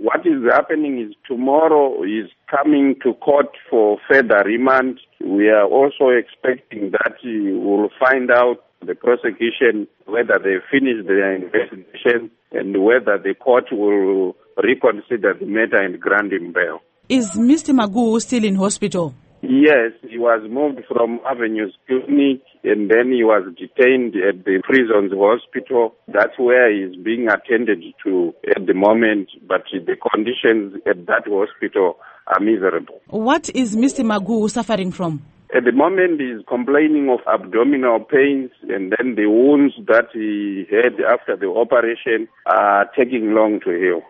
What is happening is tomorrow is coming to court for further remand. We are also expecting that we'll find out the prosecution whether they finished their investigation and whether the court will reconsider the matter and grant him bail. Is Mr. Magu still in hospital? Yes, he was moved from Avenues Clinic and then he was detained at the prisons hospital. That's where he's being attended to at the moment, but the conditions at that hospital are miserable. What is Mr. Magu suffering from? At the moment, he's complaining of abdominal pains, and then the wounds that he had after the operation are taking long to heal.